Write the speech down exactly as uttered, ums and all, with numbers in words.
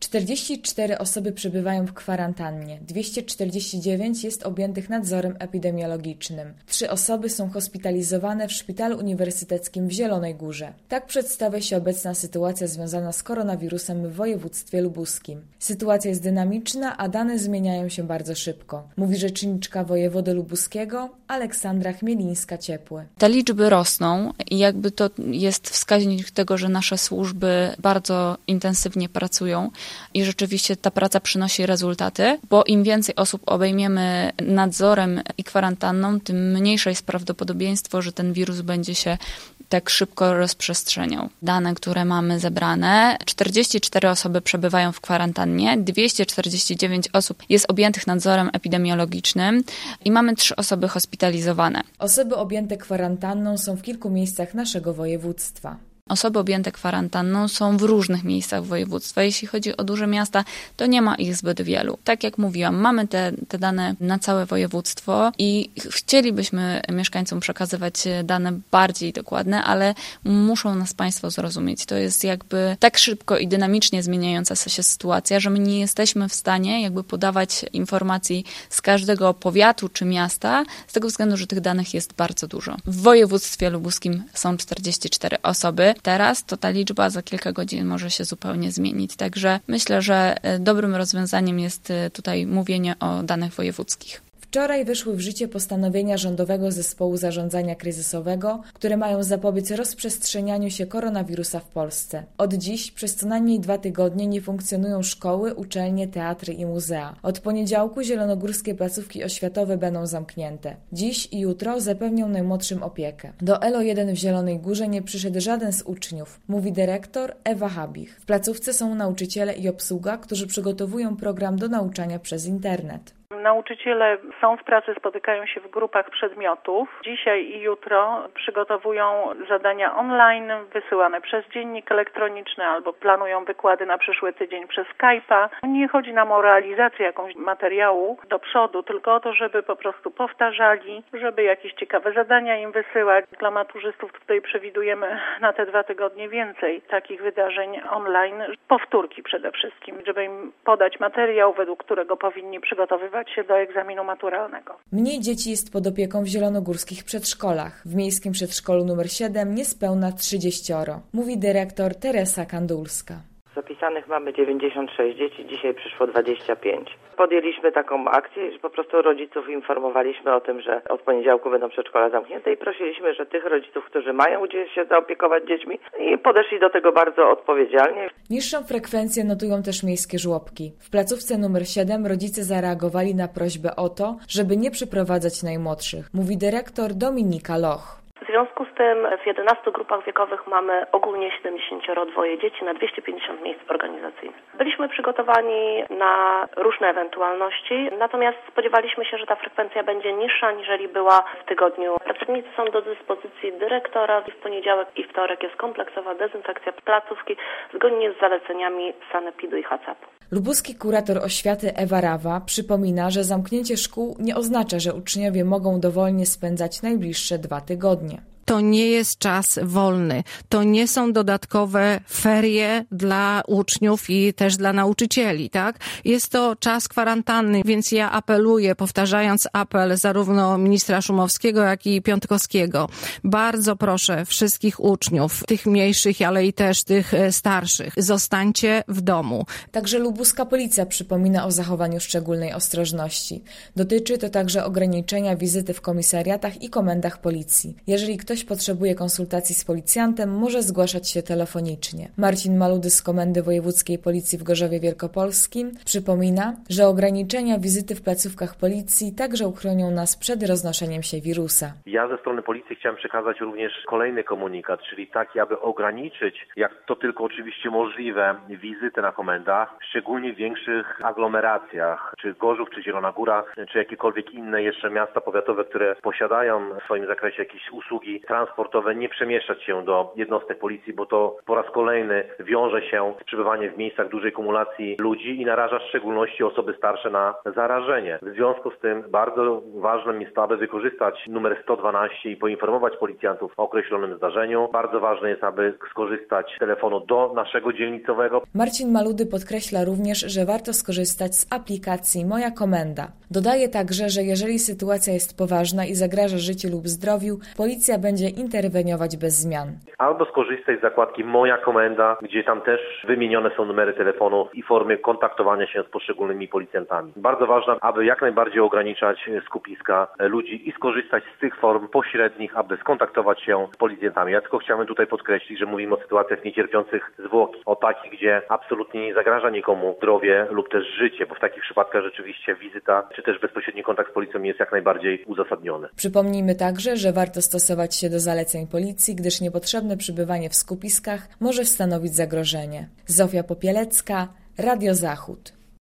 czterdzieści cztery osoby przebywają w kwarantannie, dwieście czterdzieści dziewięć jest objętych nadzorem epidemiologicznym. Trzy osoby są hospitalizowane w Szpitalu Uniwersyteckim w Zielonej Górze. Tak przedstawia się obecna sytuacja związana z koronawirusem w województwie lubuskim. Sytuacja jest dynamiczna, a dane zmieniają się bardzo szybko, mówi rzeczniczka wojewody lubuskiego Aleksandra Chmielińska-Ciepły. Te liczby rosną i jakby to jest wskaźnik tego, że nasze służby bardzo intensywnie pracują i rzeczywiście ta praca przynosi rezultaty, bo im więcej osób obejmiemy nadzorem i kwarantanną, tym mniejsze jest prawdopodobieństwo, że ten wirus będzie się tak szybko rozprzestrzeniał. Dane, które mamy zebrane, czterdzieści cztery osoby przebywają w kwarantannie, dwieście czterdzieści dziewięć osób jest objętych nadzorem epidemiologicznym i mamy trzy osoby hospitalizowane. Osoby objęte kwarantanną są w kilku miejscach naszego województwa. Osoby objęte kwarantanną są w różnych miejscach województwa. Jeśli chodzi o duże miasta, to nie ma ich zbyt wielu. Tak jak mówiłam, mamy te, te dane na całe województwo i chcielibyśmy mieszkańcom przekazywać dane bardziej dokładne, ale muszą nas Państwo zrozumieć. To jest jakby tak szybko i dynamicznie zmieniająca się sytuacja, że my nie jesteśmy w stanie jakby podawać informacji z każdego powiatu czy miasta, z tego względu, że tych danych jest bardzo dużo. W województwie lubuskim są czterdzieści cztery osoby. Teraz to ta liczba za kilka godzin może się zupełnie zmienić. Także myślę, że dobrym rozwiązaniem jest tutaj mówienie o danych wojewódzkich. Wczoraj weszły w życie postanowienia Rządowego Zespołu Zarządzania Kryzysowego, które mają zapobiec rozprzestrzenianiu się koronawirusa w Polsce. Od dziś przez co najmniej dwa tygodnie nie funkcjonują szkoły, uczelnie, teatry i muzea. Od poniedziałku zielonogórskie placówki oświatowe będą zamknięte. Dziś i jutro zapewnią najmłodszym opiekę. Do E L O jeden w Zielonej Górze nie przyszedł żaden z uczniów, mówi dyrektor Ewa Habich. W placówce są nauczyciele i obsługa, którzy przygotowują program do nauczania przez internet. Nauczyciele są w pracy, spotykają się w grupach przedmiotów. Dzisiaj i jutro przygotowują zadania online wysyłane przez dziennik elektroniczny albo planują wykłady na przyszły tydzień przez Skype'a. Nie chodzi nam o realizację jakąś materiału do przodu, tylko o to, żeby po prostu powtarzali, żeby jakieś ciekawe zadania im wysyłać. Dla maturzystów tutaj przewidujemy na te dwa tygodnie więcej takich wydarzeń online, powtórki przede wszystkim, żeby im podać materiał, według którego powinni przygotowywać się do egzaminu maturalnego. Mniej dzieci jest pod opieką w zielonogórskich przedszkolach. W miejskim przedszkolu numer siedem niespełna trzydzieścioro, mówi dyrektor Teresa Kandulska. Zapisanych mamy dziewięćdziesiąt sześć dzieci, dzisiaj przyszło dwadzieścia pięć. Podjęliśmy taką akcję, że po prostu rodziców informowaliśmy o tym, że od poniedziałku będą przedszkola zamknięte i prosiliśmy, że tych rodziców, którzy mają gdzie się zaopiekować dziećmi, i podeszli do tego bardzo odpowiedzialnie. Niższą frekwencję notują też miejskie żłobki. W placówce numer siedem rodzice zareagowali na prośbę o to, żeby nie przyprowadzać najmłodszych, mówi dyrektor Dominika Loch. W związku z tym w jedenastu grupach wiekowych mamy ogólnie siedemdziesiąt dwa dzieci na dwieście pięćdziesiąt miejsc organizacyjnych. Byliśmy przygotowani na różne ewentualności, natomiast spodziewaliśmy się, że ta frekwencja będzie niższa niżeli była w tygodniu. Pracownicy są do dyspozycji dyrektora. W poniedziałek i wtorek jest kompleksowa dezynfekcja placówki zgodnie z zaleceniami sanepidu i hacapu. Lubuski kurator oświaty Ewa Rawa przypomina, że zamknięcie szkół nie oznacza, że uczniowie mogą dowolnie spędzać najbliższe dwa tygodnie. To nie jest czas wolny. To nie są dodatkowe ferie dla uczniów i też dla nauczycieli, tak? Jest to czas kwarantanny, więc ja apeluję, powtarzając apel zarówno ministra Szumowskiego, jak i Piątkowskiego. Bardzo proszę wszystkich uczniów, tych mniejszych, ale i też tych starszych, zostańcie w domu. Także lubuska policja przypomina o zachowaniu szczególnej ostrożności. Dotyczy to także ograniczenia wizyty w komisariatach i komendach policji. Jeżeli ktoś potrzebuje konsultacji z policjantem, może zgłaszać się telefonicznie. Marcin Maludy z Komendy Wojewódzkiej Policji w Gorzowie Wielkopolskim przypomina, że ograniczenia wizyty w placówkach policji także uchronią nas przed roznoszeniem się wirusa. Ja ze strony policji chciałem przekazać również kolejny komunikat, czyli taki, aby ograniczyć, jak to tylko oczywiście możliwe, wizyty na komendach, szczególnie w większych aglomeracjach, czy Gorzów, czy Zielona Góra, czy jakiekolwiek inne jeszcze miasta powiatowe, które posiadają w swoim zakresie jakieś usługi transportowe, nie przemieszczać się do jednostek policji, bo to po raz kolejny wiąże się z przebywaniem w miejscach dużej kumulacji ludzi i naraża w szczególności osoby starsze na zarażenie. W związku z tym bardzo ważnym jest to, aby wykorzystać numer sto dwanaście i poinformować policjantów o określonym zdarzeniu. Bardzo ważne jest, aby skorzystać z telefonu do naszego dzielnicowego. Marcin Maludy podkreśla również, że warto skorzystać z aplikacji Moja Komenda. Dodaje także, że jeżeli sytuacja jest poważna i zagraża życiu lub zdrowiu, policja będzie interweniować bez zmian. Albo skorzystać z zakładki Moja Komenda, gdzie tam też wymienione są numery telefonu i formy kontaktowania się z poszczególnymi policjantami. Bardzo ważne, aby jak najbardziej ograniczać skupiska ludzi i skorzystać z tych form pośrednich, aby skontaktować się z policjantami. Ja tylko chciałem tutaj podkreślić, że mówimy o sytuacjach niecierpiących zwłoki, o takich, gdzie absolutnie nie zagraża nikomu zdrowie lub też życie, bo w takich przypadkach rzeczywiście wizyta czy też bezpośredni kontakt z policją jest jak najbardziej uzasadniony. Przypomnijmy także, że warto stosować się do zaleceń policji, gdyż niepotrzebne przebywanie w skupiskach może stanowić zagrożenie. Zofia Popielecka, Radio Zachód.